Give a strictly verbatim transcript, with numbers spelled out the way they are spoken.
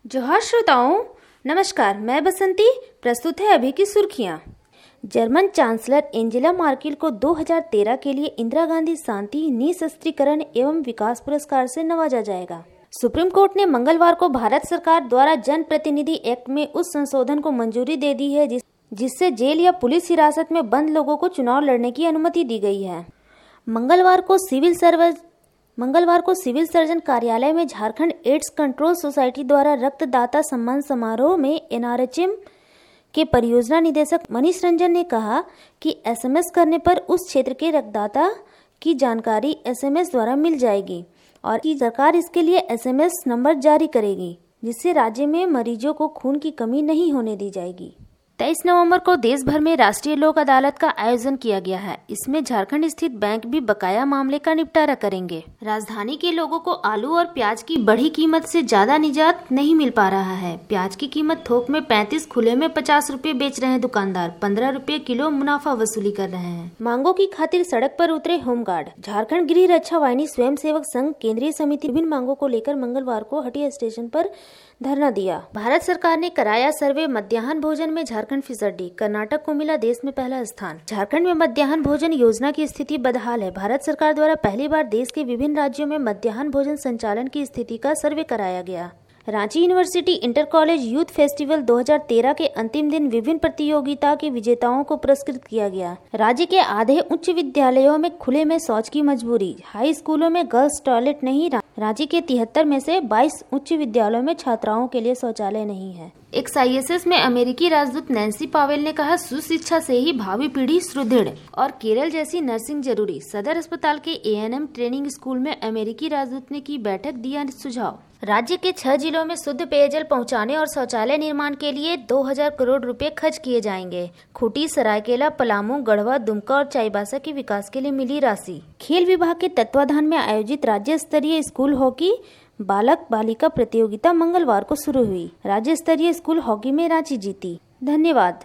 जोहार श्रोताओं, नमस्कार। मैं बसंती। प्रस्तुत है अभी की सुर्खियां। जर्मन चांसलर एंजेला मार्केल को दो हज़ार तेरह के लिए इंदिरा गांधी शांति निःशस्त्रीकरण एवं विकास पुरस्कार से नवाजा जाएगा। सुप्रीम कोर्ट ने मंगलवार को भारत सरकार द्वारा जन प्रतिनिधि एक्ट में उस संशोधन को मंजूरी दे दी है जिस, जिससे जेल या पुलिस हिरासत में बंद लोगों को चुनाव लड़ने की अनुमति दी गई है। मंगलवार को सिविल सर्विस मंगलवार को सिविल सर्जन कार्यालय में झारखंड एड्स कंट्रोल सोसाइटी द्वारा रक्तदाता सम्मान समारोह में एनआरएचएम के परियोजना निदेशक मनीष रंजन ने कहा कि एसएमएस करने पर उस क्षेत्र के रक्तदाता की जानकारी एसएमएस द्वारा मिल जाएगी और कि सरकार इसके लिए एसएमएस नंबर जारी करेगी, जिससे राज्य में मरीजों को खून की कमी नहीं होने दी जाएगी। तेईस नवंबर को देश भर में राष्ट्रीय लोक अदालत का आयोजन किया गया है। इसमें झारखंड स्थित बैंक भी बकाया मामले का निपटारा करेंगे। राजधानी के लोगों को आलू और प्याज की बढ़ी कीमत से ज्यादा निजात नहीं मिल पा रहा है। प्याज की कीमत थोक में पैंतीस, खुले में पचास रुपए बेच रहे हैं दुकानदार, पंद्रह रुपए किलो मुनाफा वसूली कर रहे हैं। मांगों की खातिर सड़क पर उतरे होमगार्ड। झारखंड गृह रक्षा वाहिनी स्वयं सेवक संघ केंद्रीय समिति विभिन्न मांगों को लेकर मंगलवार को हटिया स्टेशन पर धरना दिया। भारत सरकार ने कराया सर्वे। मध्याह्न भोजन में झारखंड फिसड्डी, कर्नाटक को मिला देश में पहला स्थान। झारखंड में मध्याह्न भोजन योजना की स्थिति बदहाल है। भारत सरकार द्वारा पहली बार देश के विभिन्न राज्यों में मध्याह्न भोजन संचालन की स्थिति का सर्वे कराया गया। Ranchi university inter college youth festival दो हज़ार तेरह के अंतिम दिन विभिन्न प्रतियोगिता के विजेताओं को पुरस्कृत किया गया। राज्य के आधे उच्च विद्यालयों में खुले में शौच की मजबूरी, हाई स्कूलों में गर्ल्स टॉयलेट नहीं। राज्य के तिहत्तर में से बाईस उच्च विद्यालयों में छात्राओं के लिए शौचालय नहीं है। एक्स आई एस एस में अमेरिकी राजदूत नैन्सी पावेल ने कहा, सुशिक्षा से ही भावी पीढ़ी सुदृढ़ और केरल जैसी नर्सिंग जरूरी। सदर अस्पताल के A N M training school में अमेरिकी राजदूत ने की बैठक, दिया सुझाव। राज्य के छह जिलों में शुद्ध पेयजल पहुंचाने और शौचालय निर्माण के लिए दो हज़ार करोड़ रुपए खर्च किए जाएंगे। खूंटी, सरायकेला, पलामू, गढ़वा, दुमका और चाईबासा के विकास के लिए मिली राशि। खेल विभाग के तत्वाधान में आयोजित राज्य स्तरीय स्कूल हॉकी बालक बालिका प्रतियोगिता मंगलवार को शुरू हुई। राज्य स्तरीय स्कूल हॉकी में रांची जीती। धन्यवाद।